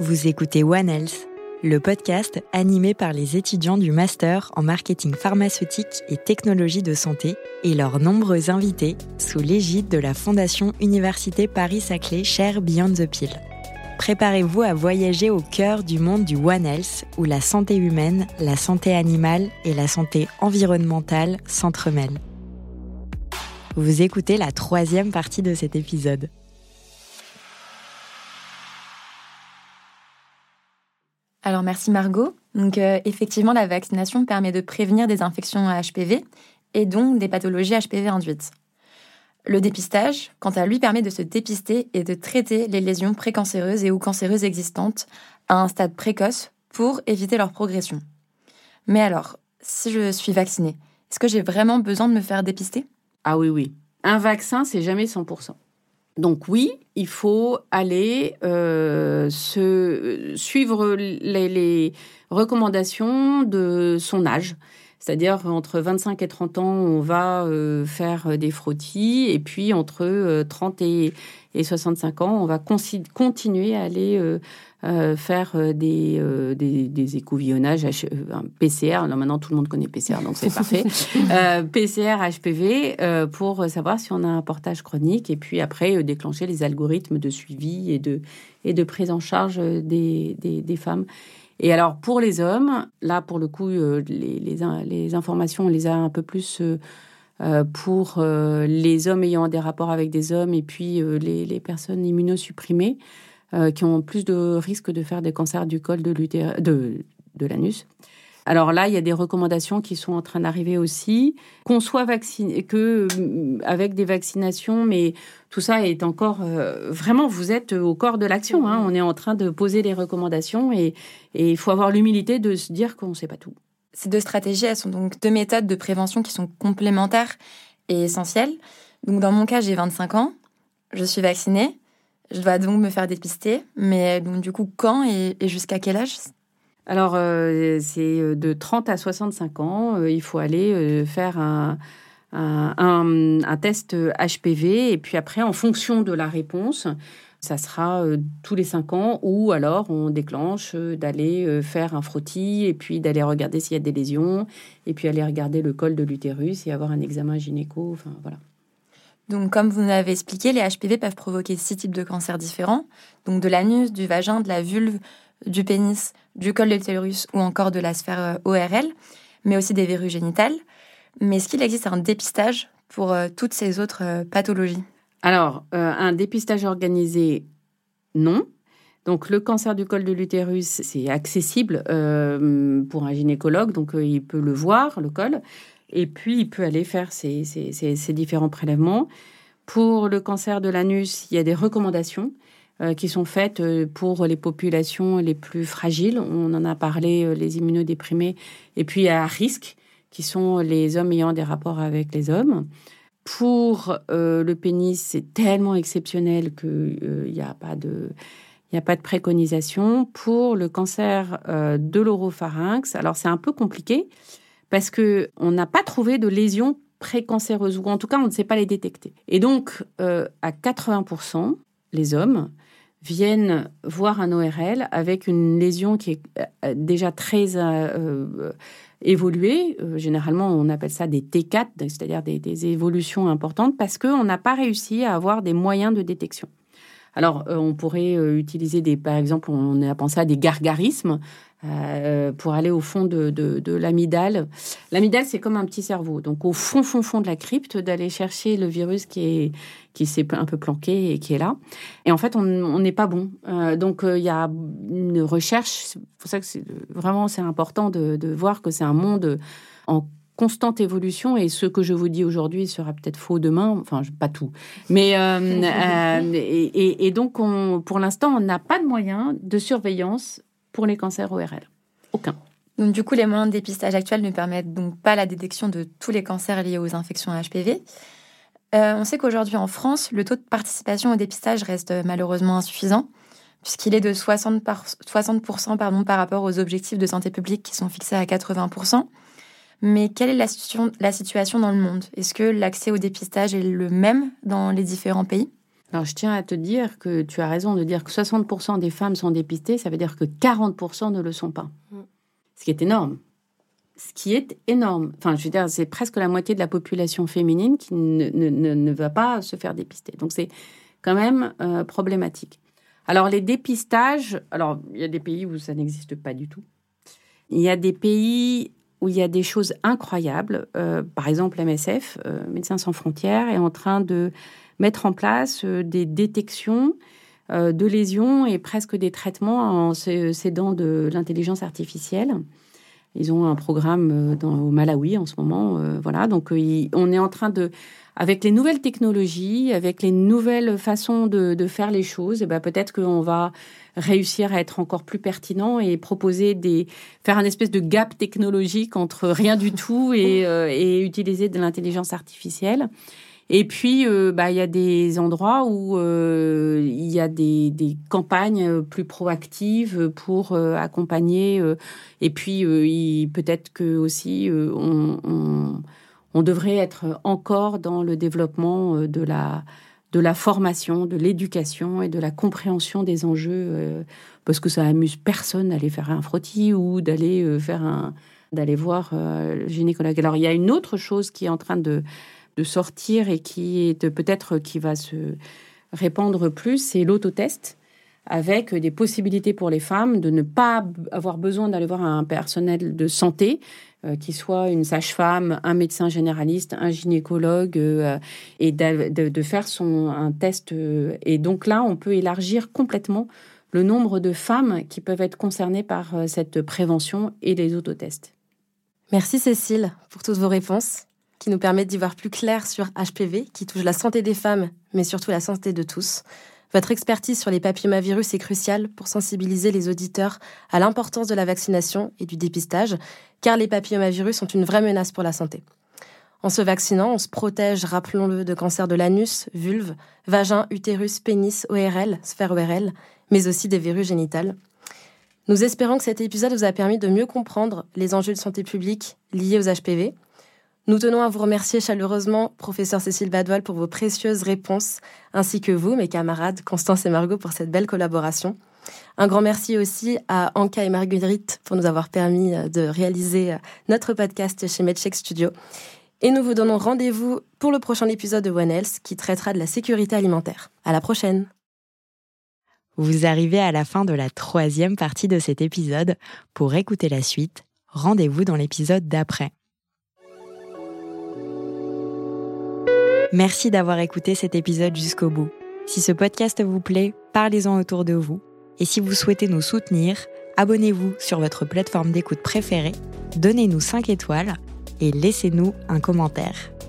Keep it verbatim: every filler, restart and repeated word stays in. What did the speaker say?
Vous écoutez One Health, le podcast animé par les étudiants du Master en marketing pharmaceutique et technologie de santé et leurs nombreux invités sous l'égide de la Fondation Université Paris-Saclay Share Beyond the Pill. Préparez-vous à voyager au cœur du monde du One Health où la santé humaine, la santé animale et la santé environnementale s'entremêlent. Vous écoutez la troisième partie de cet épisode. Alors merci Margot. Donc euh, effectivement, la vaccination permet de prévenir des infections à H P V et donc des pathologies H P V induites. Le dépistage, quant à lui, permet de se dépister et de traiter les lésions précancéreuses et ou cancéreuses existantes à un stade précoce pour éviter leur progression. Mais alors, si je suis vaccinée, est-ce que j'ai vraiment besoin de me faire dépister ? Ah oui, oui. Un vaccin, c'est jamais cent pour cent. Donc oui, il faut aller euh, se, suivre les, les recommandations de son âge. C'est-à-dire, entre vingt-cinq et trente ans, on va euh, faire des frottis. Et puis, entre euh, trente et, et soixante-cinq ans, on va consi- continuer à aller euh, euh, faire des, euh, des, des écouvillonnages, H- euh, P C R. Alors maintenant, tout le monde connaît P C R, donc c'est parfait. euh, P C R, H P V, euh, pour savoir si on a un portage chronique. Et puis après, euh, déclencher les algorithmes de suivi et de, et de prise en charge des, des, des femmes. Et alors, pour les hommes, là, pour le coup, euh, les, les, les informations, on les a un peu plus euh, euh, pour euh, les hommes ayant des rapports avec des hommes et puis euh, les, les personnes immunosupprimées euh, qui ont plus de risques de faire des cancers du col de, l'utér- de, de l'anus. Alors là, il y a des recommandations qui sont en train d'arriver aussi, qu'on soit vacciné, que euh, avec des vaccinations, mais tout ça est encore euh, vraiment. Vous êtes au corps de l'action. Hein, on est en train de poser les recommandations et et il faut avoir l'humilité de se dire qu'on ne sait pas tout. Ces deux stratégies, elles sont donc deux méthodes de prévention qui sont complémentaires et essentielles. Donc dans mon cas, j'ai vingt-cinq ans, je suis vaccinée, je dois donc me faire dépister. Mais donc du coup, quand et, et jusqu'à quel âge ? Alors, euh, c'est de trente à soixante-cinq ans. Euh, il faut aller euh, faire un, un, un, un test H P V. Et puis après, en fonction de la réponse, ça sera euh, tous les cinq ans. Ou alors, on déclenche euh, d'aller euh, faire un frottis et puis d'aller regarder s'il y a des lésions. Et puis aller regarder le col de l'utérus et avoir un examen gynéco. Enfin, voilà. Donc, comme vous nous l'avez expliqué, les H P V peuvent provoquer six types de cancers différents. Donc, de l'anus, du vagin, de la vulve, du pénis, du col de l'utérus ou encore de la sphère O R L, mais aussi des verrues génitales. Mais est-ce qu'il existe un dépistage pour euh, toutes ces autres euh, pathologies ? Alors, euh, un dépistage organisé, non. Donc, le cancer du col de l'utérus, c'est accessible euh, pour un gynécologue, donc euh, il peut le voir, le col, et puis il peut aller faire ces, ces, ces, ces différents prélèvements. Pour le cancer de l'anus, il y a des recommandations euh, qui sont faites euh, pour les populations les plus fragiles. On en a parlé, euh, les immunodéprimés, et puis à risque, qui sont les hommes ayant des rapports avec les hommes. Pour euh, le pénis, c'est tellement exceptionnel qu'il n'y euh, a pas de... Il n'y a pas de préconisation. Pour le cancer euh, de l'oropharynx, alors c'est un peu compliqué parce qu'on n'a pas trouvé de lésions précancéreuses, ou en tout cas, on ne sait pas les détecter. Et donc, euh, à quatre-vingts pour cent, les hommes viennent voir un O R L avec une lésion qui est euh, déjà très euh, évoluée. Euh, généralement, on appelle ça des T quatre, c'est-à-dire des, des évolutions importantes, parce qu'on n'a pas réussi à avoir des moyens de détection. Alors, euh, on pourrait euh, utiliser, des, par exemple, on a pensé à des gargarismes euh, pour aller au fond de, de, de l'amygdale. L'amygdale, c'est comme un petit cerveau. Donc, au fond, fond, fond de la crypte, d'aller chercher le virus qui, est, qui s'est un peu planqué et qui est là. Et en fait, on n'est pas bon. Euh, donc, il euh, y a une recherche. C'est pour ça que c'est, vraiment, c'est important de, de voir que c'est un monde en constante évolution, et ce que je vous dis aujourd'hui sera peut-être faux demain, enfin, pas tout. Mais, euh, euh, et, et, et donc, on, pour l'instant, on n'a pas de moyens de surveillance pour les cancers O R L. Aucun. Donc, du coup, les moyens de dépistage actuels ne permettent donc pas la détection de tous les cancers liés aux infections à H P V. Euh, on sait qu'aujourd'hui, en France, le taux de participation au dépistage reste malheureusement insuffisant, puisqu'il est de soixante pour cent pardon, par rapport aux objectifs de santé publique qui sont fixés à quatre-vingts pour cent. Mais quelle est la situation, la situation dans le monde ? Est-ce que l'accès au dépistage est le même dans les différents pays ? Alors, je tiens à te dire que tu as raison de dire que soixante pour cent des femmes sont dépistées, ça veut dire que quarante pour cent ne le sont pas. Mmh. Ce qui est énorme. Ce qui est énorme. Enfin, je veux dire, c'est presque la moitié de la population féminine qui ne, ne, ne, ne va pas se faire dépister. Donc, c'est quand même euh, problématique. Alors, les dépistages... Alors, il y a des pays où ça n'existe pas du tout. Il y a des pays où il y a des choses incroyables. Euh, par exemple, M S F, euh, Médecins sans frontières, est en train de mettre en place euh, des détections euh, de lésions et presque des traitements en s'aidant de l'intelligence artificielle. Ils ont un programme dans, au Malawi en ce moment. Euh, voilà, donc il, on est en train de, avec les nouvelles technologies, avec les nouvelles façons de, de faire les choses, et ben peut-être qu'on va réussir à être encore plus pertinent et proposer des, faire un espèce de gap technologique entre rien du tout et, euh, et utiliser de l'intelligence artificielle. Et puis, euh, bah, il y a des endroits où euh, il y a des, des campagnes plus proactives pour euh, accompagner. Euh, et puis, euh, il, peut-être que aussi, euh, on, on, on devrait être encore dans le développement de la, de la formation, de l'éducation et de la compréhension des enjeux, euh, parce que ça amuse personne d'aller faire un frottis ou d'aller euh, faire un, d'aller voir euh, le gynécologue. Alors, il y a une autre chose qui est en train de de sortir et qui est peut-être qui va se répandre plus, c'est l'autotest, avec des possibilités pour les femmes de ne pas avoir besoin d'aller voir un personnel de santé, euh, qui soit une sage-femme, un médecin généraliste, un gynécologue, euh, et de, de, de faire son, un test. Euh, et donc là, on peut élargir complètement le nombre de femmes qui peuvent être concernées par euh, cette prévention et les autotests. Merci Cécile pour toutes vos réponses, qui nous permettent d'y voir plus clair sur H P V, qui touche la santé des femmes, mais surtout la santé de tous. Votre expertise sur les papillomavirus est cruciale pour sensibiliser les auditeurs à l'importance de la vaccination et du dépistage, car les papillomavirus sont une vraie menace pour la santé. En se vaccinant, on se protège, rappelons-le, de cancer de l'anus, vulve, vagin, utérus, pénis, O R L, sphère O R L, mais aussi des verrues génitales. Nous espérons que cet épisode vous a permis de mieux comprendre les enjeux de santé publique liés aux H P V. Nous tenons à vous remercier chaleureusement, professeur Cécile Badoil, pour vos précieuses réponses, ainsi que vous, mes camarades, Constance et Margot, pour cette belle collaboration. Un grand merci aussi à Anka et Marguerite pour nous avoir permis de réaliser notre podcast chez MedCheck Studio. Et nous vous donnons rendez-vous pour le prochain épisode de One Health qui traitera de la sécurité alimentaire. À la prochaine. Vous arrivez à la fin de la troisième partie de cet épisode. Pour écouter la suite, rendez-vous dans l'épisode d'après. Merci d'avoir écouté cet épisode jusqu'au bout. Si ce podcast vous plaît, parlez-en autour de vous. Et si vous souhaitez nous soutenir, abonnez-vous sur votre plateforme d'écoute préférée, donnez-nous cinq étoiles et laissez-nous un commentaire.